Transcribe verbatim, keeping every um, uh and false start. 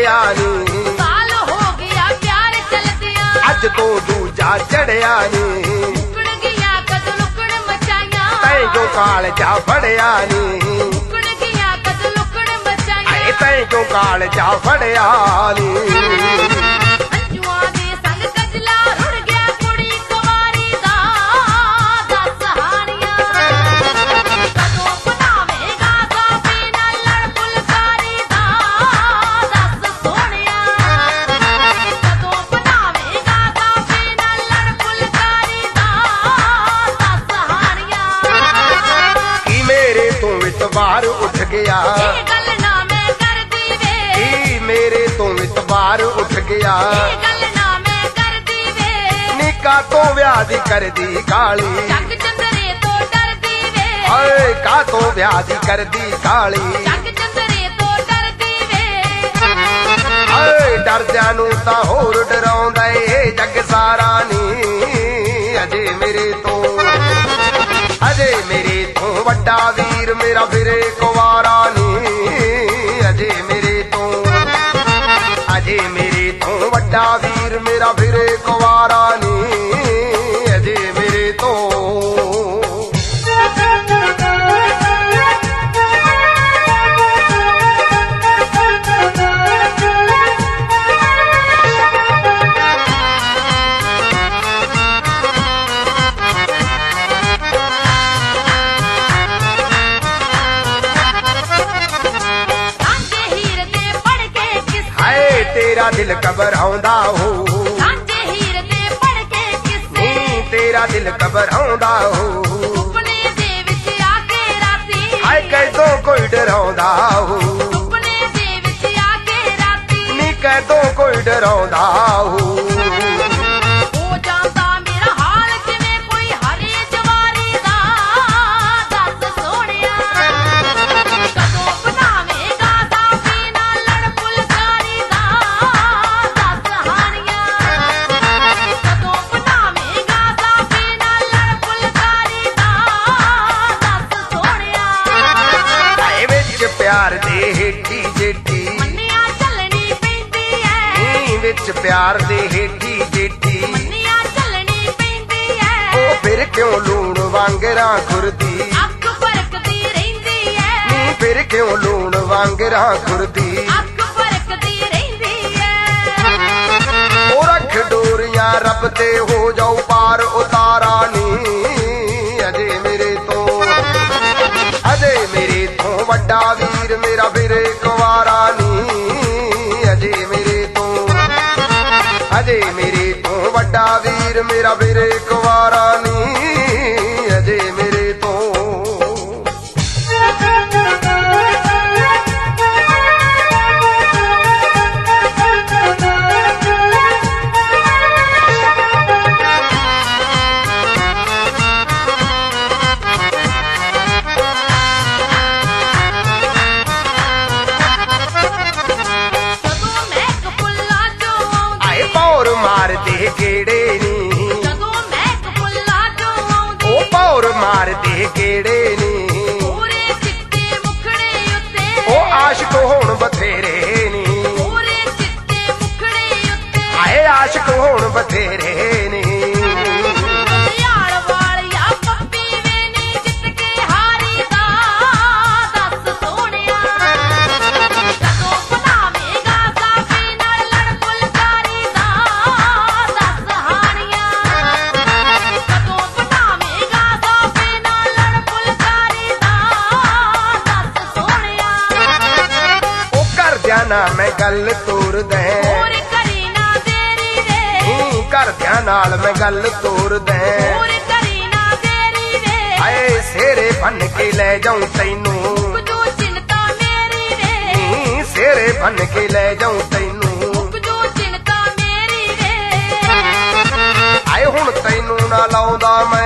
ਚੜਿਆ ਨੀ ਸਾਲ ਹੋ ਗਿਆ ਪਿਆਰ ਚੱਲਦਿਆਂ ਅੱਜ ਤੋਂ ਦੂਜਾ ਚੜਿਆ ਨੀ ਮੁੱਕਣ ਗਿਆ ਕਦ ਲੁਕਣ ਮਚਾਈਆਂ ਤੈਂ ਕਿਉਂ ਕਾਲਜਾ ਫੜਿਆ ਨੀ ਮੁੱਕਣ ਗਿਆ ਕਦ ਲੁਕਣ ਆਏ ਮਚਾਈਆਂ ਤੈਂ ਕਿਉਂ ਕਾਲਜਾ ਫੜਿਆ ਨੀ ਅੰਜੂਆਂ ਦੇ ਸੰਗ ਕਜਲਾ ਰੁੜ ਗਿਆ ਕੁੜੀ ਕੁਵਾਰੀ ਦਾ ਦਸ ਹਾਨੀਆਂ ਕਦੋਂ ਬਣਾਵੇਂਗਾ ਕਾਫੀ ਨਾਲ ਲੜ ਫੁਲਕਾਰੀ ਦਾ ਦਸ ਸੋਹਣਿਆ ਕਦੋਂ ਬਣਾਵੇਂਗਾ ਕਾਫੀ ਨਾਲ ਲੜ ਫੁਲਕਾਰੀ ਦਾ ਦਸ ਹਾਨੀਆਂ ਕੀ ਮੇਰੇ ਤੋਂ ਇਤਬਾਰ ਉੱਠ ਗਿਆ ਇਹ ਗੱਲ ਨਾ ਮੈਂ ਕਰਦੀ ਵੇ ਕੀ ਮੇਰੇ ਤੋਂ ਇਤਬਾਰ ਉੱਠ ਗਿਆ ਇਹ ਗੱਲ ਨਾ ਮੈਂ ਕਰਦੀ ਵੇ ਨਿੱਕਾ ਤੋਂ ਵਿਆਹ ਦੀ ਕਰਦੀ ਕਾਲੀ ਜੱਗ ਚੰਦਰੇ ਤੋਂ ਡਰਦੀ ਵੇ ਓਏ ਕਾ ਤੋਂ ਵਿਆਹ ਦੀ ਕਰਦੀ ਕਾਲੀ ਜੱਗ ਚੰਦਰੇ ਤੋਂ ਡਰਦੀ ਵੇ ਓਏ ਡਰਦਿਆਂ ਨੂੰ ਤਾਂ ਹੋਰ ਡਰਾਉਂਦਾ ਏ ਜੱਗ ਸਾਰਾ ਨੀ ਅਜੇ ਮੇਰੇ ਤੋਂ ਅਜੇ ਮੇਰੇ ਤੋਂ ਵੱਡਾ ਵੀਰ ਮੇਰਾ ਫਿਰੇ ਕੁਵਾਰਾ ਨੀ ਅਜੇ ਮੇਰੇ ਤੋਂ ਅਜੇ ਮੇਰੇ ਤੋਂ ਵੱਡਾ ਵੀਰ ਮੇਰਾ ਫਿਰੇ ਕੁਵਾਰਾ ਨੀ ਅਜੇ ਮੇਰੇ ਤੋਂ ਸਾਂਝੇ ਹੀਰ ਦੇ ਪੜ ਕੇ ਕਿਸ ਹਾਏ ਤੇਰਾ ਦਿਲ ਘਬਰਾਉਂਦਾ ਹੋ ਸਾਂਝੇ ਹੀਰ ਦੇ ਪੜ ਕੇ ਕਿਸੇ ਨੀ ਤੇਰਾ ਦਿਲ ਘਬਰਾਉਂਦਾ ਹੋ ਸੁਪਨੇ ਦੇ ਵਿੱਚ ਆ ਕੇ ਰਾਤੀ ਹਾਏ ਕੈਦੋਂ ਕੋਈ ਡਰਾਉਂਦਾ ਹੋ ਸੁਪਨੇ ਦੇ ਵਿੱਚ ਆ ਕੇ ਰਾਤੀ ਨੀ ਕੈਦੋਂ ਕੋਈ ਡਰਾਉਂਦਾ ਹੋ ਹੋ ਜਾਂਦਾ ਮੇਰਾ ਹਾਲ ਕਿਵੇਂ ਕੋਈ ਹਰੀ ਜਵਾਰੀ ਦਾ ਦੱਸ ਸੋਹਣਿਆ ਕਦੋਂ ਬਣਾਵੇਂਗਾ ਕਾਫੀ ਨਾਲ ਲੜ ਫੁਲਕਾਰੀ ਦਾ ਦੱਸ ਹਾਨੀਆਂ ਕਦੋਂ ਬਣਾਵੇਂਗਾ ਕਾਫੀ ਨਾਲ ਲੜ ਫੁਲਕਾਰੀ ਦਾ ਦੱਸ ਸੋਹਣਿਆ ਹਾਏ ਵਿੱਚ ਪਿਆਰ ਦੇ ਹੇਠੀ ਜੇਠੀ ਮੰਨਿਆ ਚੱਲਣੀ ਪੈਂਦੀ ਐ ਨੀ ਵਿੱਚ ਪਿਆਰ ਦੇ ਹੇਠੀ ਜੇਠੀ ਮੰਨਿਆ ਚੱਲਣੀ ਪੈਂਦੀ ਐ ਉਹ ਫਿਰ ਕਿਉਂ ਲੂਣ ਵਾਂਗਰਾਂ ਖੁਰਦੀ ਅੱਖ ਫਰਕਦੀ ਰਹਿੰਦੀ ਐ ਨੀ ਫਿਰ ਕਿਉਂ ਲੂਣ ਵਾਂਗਰਾਂ ਖੁਰਦੀ ਅੱਖ ਫਰਕਦੀ ਰਹਿੰਦੀ ਐ ਉਹ ਰੱਖ ਡੋਰੀਆਂ ਰੱਬ ਤੇ ਹੋ ਜਾਊ ਪਾਰ ਉਤਾਰਾ ਨੀ ਅਜੇ ਮੇਰੇ ਤੋਂ ਅਜੇ ਮੇਰੇ ਤੋਂ ਵੱਡਾ ਵੀਰ ਮੇਰਾ ਫਿਰੇ ਕੁਵਾਰਾ ਨੀ ਅਜੇ ਮੇਰੇ ਤੋਂ ਅਜੇ ਮੇਰੇ ਤੋਂ ਵੱਡਾ ਵੀਰ ਮੇਰਾ ਫਿਰੇ ਕੁਵਾਰਾ ਨੀ ਅਜੇ ਮੇਰੇ ਤੋਂ ਜਦੋਂ ਮਹਿਕ ਫੁੱਲਾਂ ਚੋਂ ਆਉਂਦੀ ਆਏ ਪੌਰ ਮਾਰਦੇ ਕਿਹੜੇ ਨੀ ਜਦੋਂ ਮਹਿਕ ਫੁੱਲਾਂ ਚੋਂ ਆਉਂਦੀ ਉਹ ਪੌਰ ਮਾਰਦੇ ਕਿਹੜੇ ਨੀ ਪੂਰੇ ਚਿੱਟੇ ਮੁਖੜੇ ਉੱਤੇ ਉਹ ਆਸ਼ਕ ਹੋਣ ਬਥੇਰੇ ਨੀ ਪੂਰੇ ਚਿੱਟੇ ਮੁਖੜੇ ਉੱਤੇ ਆਏ ਆਸ਼ਕ ਹੋਣ ਬਥੇਰੇ ਨੀ ਯਾਰ ਵਾਲਿਆ ਪੱਪੀ ਵੇ ਨੀ ਜਿੱਤ ਕੇ ਹਾਰੀ ਦਾ ਦੱਸ ਸੋਹਣਿਆ ਕਦੋਂ ਬਣਾਵੇਂਗਾ ਕਾਫੀ ਨਾਲ ਲੜ ਫੁਲਕਾਰੀ ਦਾ ਦੱਸ ਹਾਨੀਆਂ ਕਦੋਂ ਬਣਾਵੇਂਗਾ ਕਾਫੀ ਨਾਲ ਲੜ ਫੁਲਕਾਰੀ ਦਾ ਦੱਸ ਸੋਹਣਿਆ ਉਹ ਘਰਦਿਆਂ ਨਾਲ ਮੈਂ ਗੱਲ ਤੋਰਦਾ ਹੋਰ ਕਰੀ ਨਾ ਦੇਰੀ ਵੇ ਨੀ ਘਰਦਿਆਂ ਨਾਲ ਮੈਂ ਗੱਲ ਤੋਰਦਾ ਹੋਰ ਕਰੀ ਨਾ ਦੇਰੀ ਵੇ ਆਏ ਸੇਰੇ ਬੰਨ ਕੇ ਲੈ ਜਾਉਂ ਤੈਨੂੰ ਕੁਝੋ ਚਿੰਤਾ ਮੇਰੀ ਵੇ ਨੀ ਸੇਰੇ ਬੰਨ ਕੇ ਲੈ ਜਾਉਂ ਤੈਨੂੰ ਕੁਝੋ ਚਿੰਤਾ ਮੇਰੀ ਵੇ ਆਏ ਹੁਣ ਤੈਨੂੰ ਨਾ ਲਾਉਂਦਾ